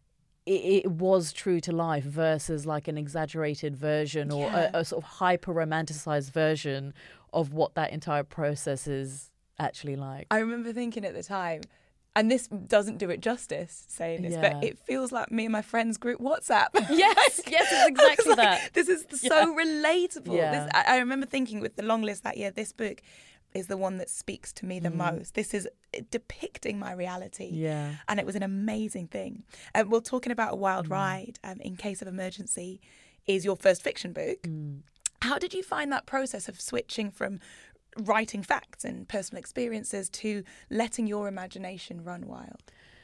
it was true to life versus an exaggerated version or a sort of hyper romanticized version of what that entire process is actually like. I remember thinking at the time, and this doesn't do it justice saying this, but it feels like me and my friends group WhatsApp. Yes, it's exactly that. This is so relatable. Yeah. I remember thinking with the long list that year, this book is the one that speaks to me the most. This is depicting my reality. Yeah. And it was an amazing thing. We're talking about A Wild Ride, In Case of Emergency, is your first fiction book. How did you find that process of switching from writing facts and personal experiences to letting your imagination run wild?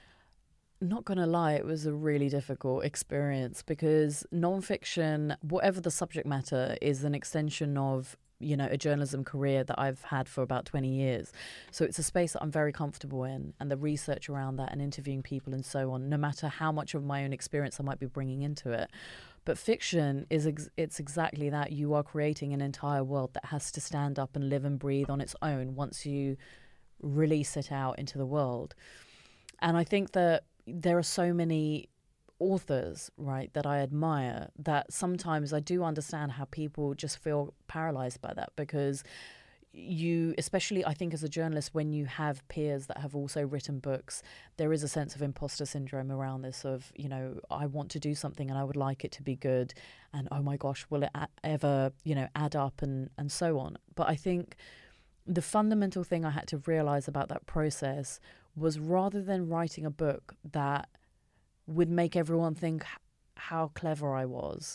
Not going to lie, it was a really difficult experience because nonfiction, whatever the subject matter, is an extension of a journalism career that I've had for about 20 years. So it's a space that I'm very comfortable in, and the research around that and interviewing people and so on, no matter how much of my own experience I might be bringing into it. But fiction it's exactly that. You are creating an entire world that has to stand up and live and breathe on its own once you release it out into the world. And I think that there are so many authors, right, that I admire, that sometimes I do understand how people just feel paralyzed by that, because you, especially I think as a journalist, when you have peers that have also written books, there is a sense of imposter syndrome around this of, I want to do something and I would like it to be good, and oh my gosh, will it ever, add up and so on. But I think the fundamental thing I had to realize about that process was, rather than writing a book that would make everyone think how clever I was,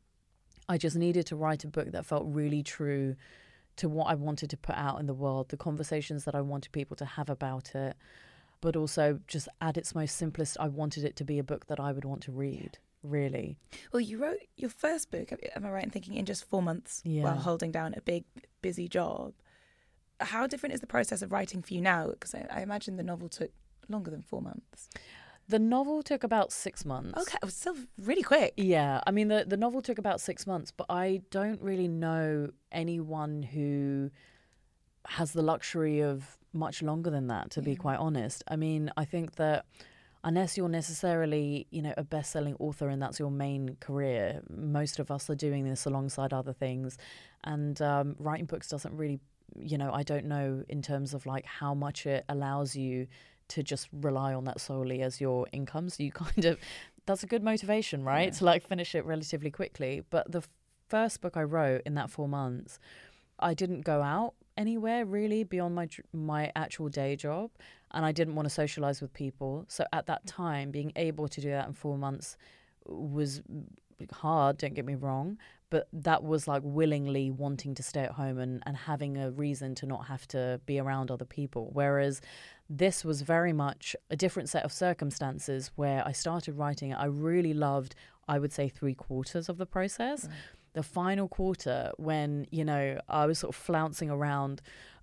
I just needed to write a book that felt really true to what I wanted to put out in the world, the conversations that I wanted people to have about it, but also just at its most simplest, I wanted it to be a book that I would want to read, really. Well, you wrote your first book, am I right in thinking, in just 4 months while holding down a big, busy job. How different is the process of writing for you now? Because I imagine the novel took longer than 4 months. The novel took about 6 months. Okay, it was still really quick. Yeah, I mean, the novel took about 6 months, but I don't really know anyone who has the luxury of much longer than that, to be quite honest. I mean, I think that unless you're necessarily, a best-selling author and that's your main career, most of us are doing this alongside other things. And writing books doesn't really, I don't know in terms of how much it allows you to just rely on that solely as your income. So you that's a good motivation, right? To finish it relatively quickly. But the first book I wrote in that 4 months, I didn't go out anywhere really beyond my actual day job, and I didn't want to socialize with people. So at that time, being able to do that in 4 months was hard, don't get me wrong, but that was willingly wanting to stay at home and having a reason to not have to be around other people. Whereas this was very much a different set of circumstances where I started writing it. I really loved, I would say, 3/4 of the process. Right. The final quarter, when, I was sort of flouncing around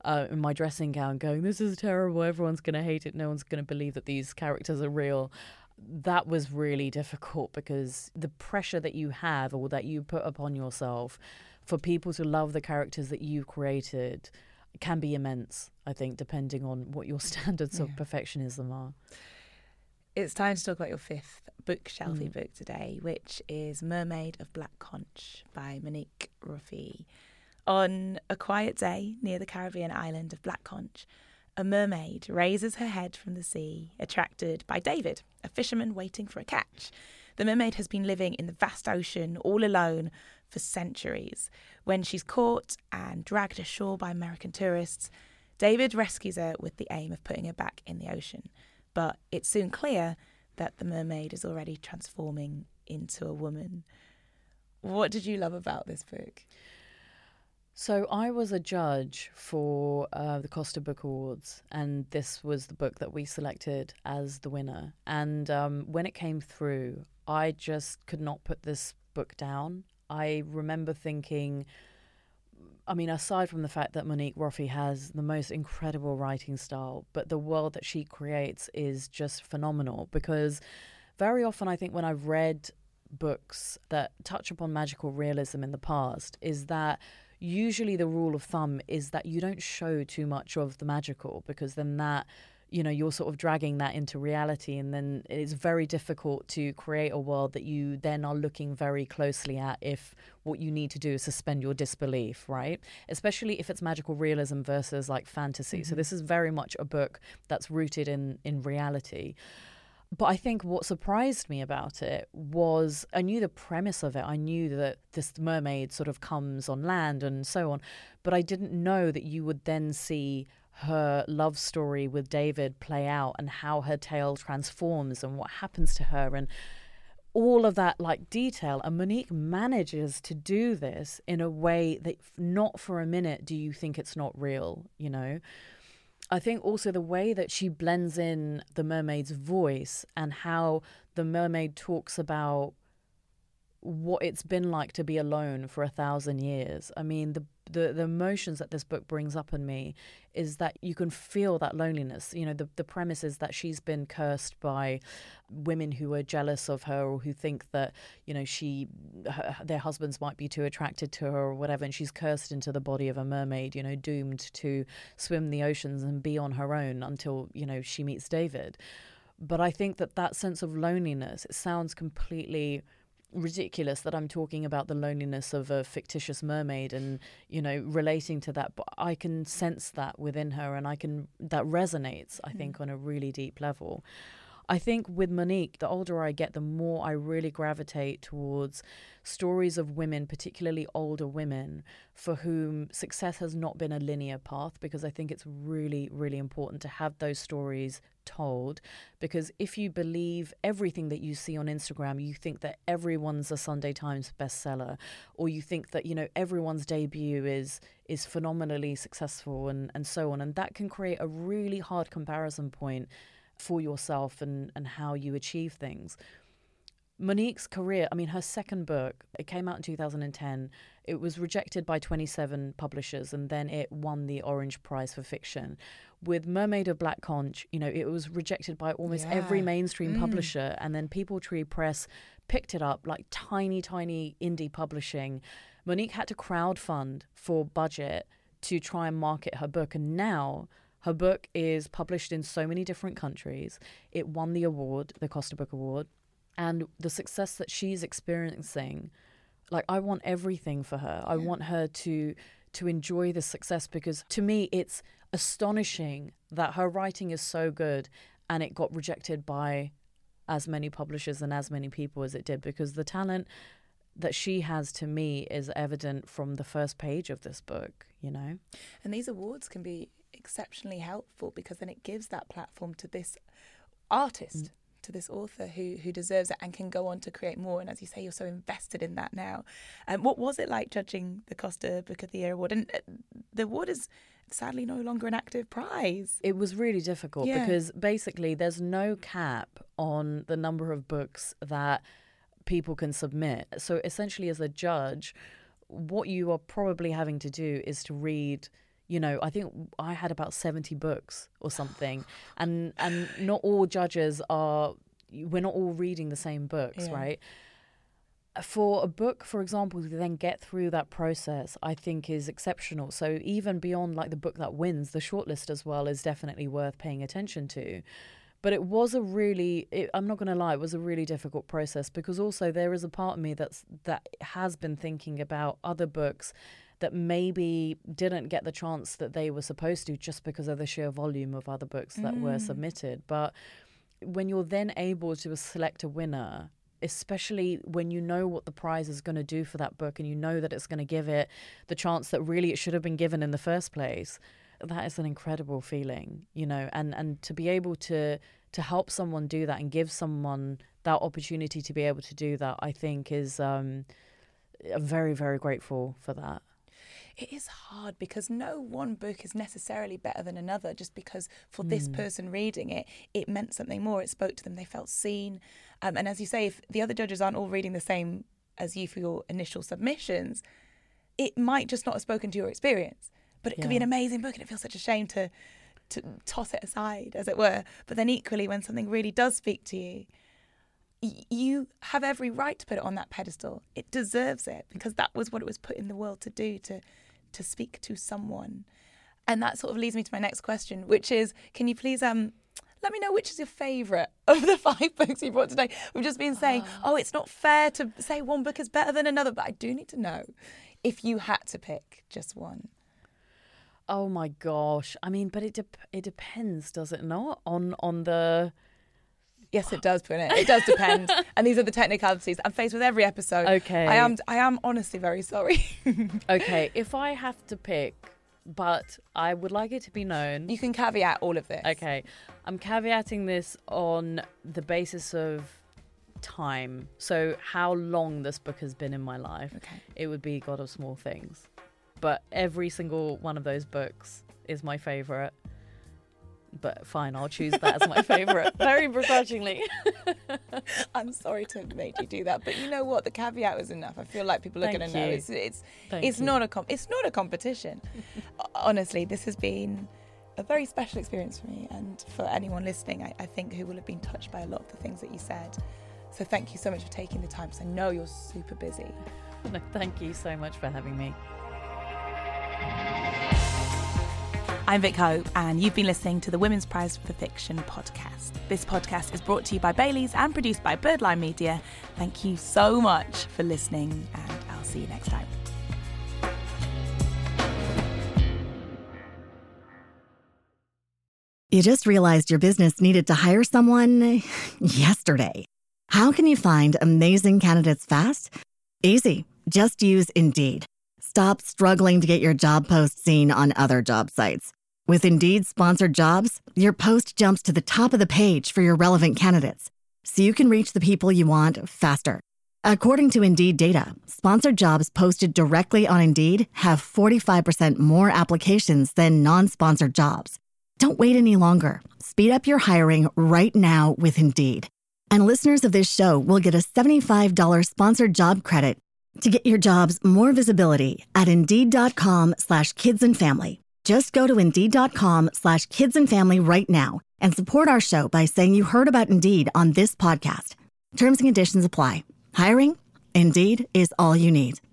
in my dressing gown going, this is terrible, everyone's going to hate it, no one's going to believe that these characters are real. That was really difficult because the pressure that you have or that you put upon yourself for people to love the characters that you've created can be immense, I think, depending on what your standards of perfectionism are. It's time to talk about your fifth bookshelfy book today, which is Mermaid of Black Conch by Monique Roffey. On a quiet day near the Caribbean island of Black Conch, a mermaid raises her head from the sea, attracted by David, a fisherman waiting for a catch. The mermaid has been living in the vast ocean all alone for centuries. When she's caught and dragged ashore by American tourists, David rescues her with the aim of putting her back in the ocean. But it's soon clear that the mermaid is already transforming into a woman. What did you love about this book? So I was a judge for the Costa Book Awards, and this was the book that we selected as the winner. And when it came through, I just could not put this book down. I remember thinking, I mean, aside from the fact that Monique Roffey has the most incredible writing style, but the world that she creates is just phenomenal, because very often I think when I've read books that touch upon magical realism in the past is that usually the rule of thumb is that you don't show too much of the magical, because then that, you know, you're sort of dragging that into reality, and then it's very difficult to create a world that you then are looking very closely at if what you need to do is suspend your disbelief, right? Especially if it's magical realism versus like fantasy. So this is very much a book that's rooted in reality. But I think what surprised me about it was I knew the premise of it. I knew that this mermaid sort of comes on land and so on. But I didn't know that you would then see her love story with David play out and how her tale transforms and what happens to her and all of that like detail. And Monique manages to do this in a way that not for a minute do you think it's not real, you know? I think also the way that she blends in the mermaid's voice and how the mermaid talks about what it's been like to be alone for 1,000 years. I mean, the emotions that this book brings up in me is that you can feel that loneliness. You know, the premise is that she's been cursed by women who are jealous of her or who think that, you know, their husbands might be too attracted to her or whatever, and she's cursed into the body of a mermaid, you know, doomed to swim the oceans and be on her own until, you know, she meets David. But I think that sense of loneliness, it sounds completely ridiculous that I'm talking about the loneliness of a fictitious mermaid and, you know, relating to that, but I can sense that within her, and that resonates, I think, on a really deep level. I think with Monique, the older I get, the more I really gravitate towards stories of women, particularly older women, for whom success has not been a linear path, because I think it's really, really important to have those stories told. Because if you believe everything that you see on Instagram, you think that everyone's a Sunday Times bestseller, or you think that, you know, everyone's debut is phenomenally successful and so on. And that can create a really hard comparison point for yourself and how you achieve things. Monique's career, I mean, her second book, it came out in 2010. It was rejected by 27 publishers, and then it won the Orange Prize for Fiction. With Mermaid of Black Conch, you know, it was rejected by almost every mainstream publisher, and then People Tree Press picked it up, like tiny, tiny indie publishing. Monique had to crowdfund for budget to try and market her book, and now her book is published in so many different countries. It won the award, the Costa Book Award. And the success that she's experiencing, like, I want everything for her. I want her to enjoy this success, because to me, it's astonishing that her writing is so good and it got rejected by as many publishers and as many people as it did, because the talent that she has, to me, is evident from the first page of this book, you know? And these awards can be exceptionally helpful, because then it gives that platform to this artist, to this author who deserves it and can go on to create more. And as you say, you're so invested in that now. What was it like judging the Costa Book of the Year award? And the award is sadly no longer an active prize. It was really difficult because basically there's no cap on the number of books that people can submit. So essentially, as a judge, what you are probably having to do is to read, I think I had about 70 books or something. And not all judges we're not all reading the same books, right? For a book, for example, to then get through that process, I think is exceptional. So even beyond like the book that wins, the shortlist as well is definitely worth paying attention to. But it was I'm not going to lie, it was a really difficult process, because also there is a part of me that has been thinking about other books that maybe didn't get the chance that they were supposed to, just because of the sheer volume of other books that were submitted. But when you're then able to select a winner, especially when you know what the prize is going to do for that book, and you know that it's going to give it the chance that really it should have been given in the first place, that is an incredible feeling, and to be able to help someone do that and give someone that opportunity to be able to do that, I think is I'm very, very grateful for that. It is hard because no one book is necessarily better than another, just because for this person reading it, it meant something more. It spoke to them. They felt seen. And as you say, if the other judges aren't all reading the same as you for your initial submissions, it might just not have spoken to your experience. But it could be an amazing book, and it feels such a shame to toss it aside, as it were. But then equally, when something really does speak to you, you have every right to put it on that pedestal. It deserves it, because that was what it was put in the world to do, to speak to someone. And that sort of leads me to my next question, which is, can you please let me know which is your favourite of the 5 books you brought today? We've just been saying, it's not fair to say one book is better than another, but I do need to know if you had to pick just one. Oh my gosh. I mean, but it depends, does it not? On the... Yes, it does, Punit. It does depend. And these are the technicalities I'm faced with every episode. Okay. I am honestly very sorry. Okay, if I have to pick, but I would like it to be known. You can caveat all of this. Okay. I'm caveating this on the basis of time. So how long this book has been in my life. Okay. It would be God of Small Things. But every single one of those books is my favourite. But fine, I'll choose that as my favourite, very begrudgingly. I'm sorry to have made you do that, but you know what? The caveat was enough. I feel like people are going to know it's not a competition. Honestly, this has been a very special experience for me, and for anyone listening, I think, who will have been touched by a lot of the things that you said. So thank you so much for taking the time, because I know you're super busy. No, thank you so much for having me. I'm Vic Hope, and you've been listening to the Women's Prize for Fiction podcast. This podcast is brought to you by Baileys and produced by Birdline Media. Thank you so much for listening, and I'll see you next time. You just realized your business needed to hire someone yesterday. How can you find amazing candidates fast? Easy. Just use Indeed. Stop struggling to get your job post seen on other job sites. With Indeed sponsored jobs, your post jumps to the top of the page for your relevant candidates, so you can reach the people you want faster. According to Indeed data, sponsored jobs posted directly on Indeed have 45% more applications than non-sponsored jobs. Don't wait any longer. Speed up your hiring right now with Indeed. And listeners of this show will get a $75 sponsored job credit to get your jobs more visibility at Indeed.com/kidsandfamily. Just go to Indeed.com/kidsandfamily right now and support our show by saying you heard about Indeed on this podcast. Terms and conditions apply. Hiring? Indeed is all you need.